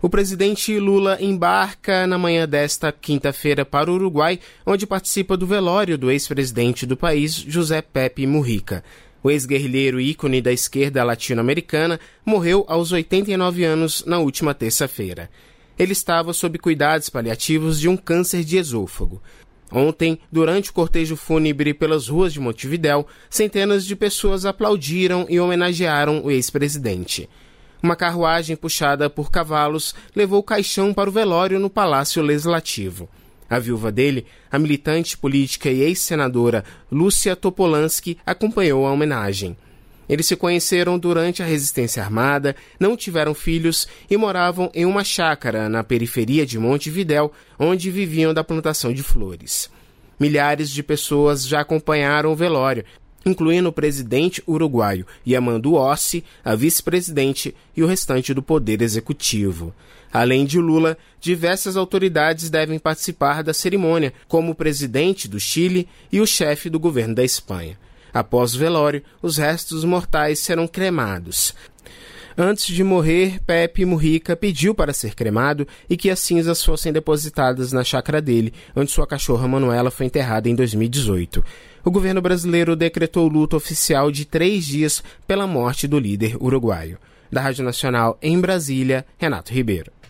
O presidente Lula embarca na manhã desta quinta-feira para o Uruguai, onde participa do velório do ex-presidente do país, José Pepe Mujica. O ex-guerrilheiro ícone da esquerda latino-americana morreu aos 89 anos na última terça-feira. Ele estava sob cuidados paliativos de um câncer de esôfago. Ontem, durante o cortejo fúnebre pelas ruas de Montevidéu, centenas de pessoas aplaudiram e homenagearam o ex-presidente. Uma carruagem puxada por cavalos levou o caixão para o velório no Palácio Legislativo. A viúva dele, a militante política e ex-senadora Lúcia Topolansky, acompanhou a homenagem. Eles se conheceram durante a resistência armada, não tiveram filhos e moravam em uma chácara na periferia de Montevidéu, onde viviam da plantação de flores. Milhares de pessoas já acompanharam o velório, incluindo o presidente uruguaio Yamandu Ossi, a vice-presidente e o restante do poder executivo. Além de Lula, diversas autoridades devem participar da cerimônia, como o presidente do Chile e o chefe do governo da Espanha. Após o velório, os restos mortais serão cremados. Antes de morrer, Pepe Mujica pediu para ser cremado e que as cinzas fossem depositadas na chácara dele, onde sua cachorra Manuela foi enterrada em 2018. O governo brasileiro decretou luto oficial de 3 dias pela morte do líder uruguaio. Da Rádio Nacional em Brasília, Renato Ribeiro.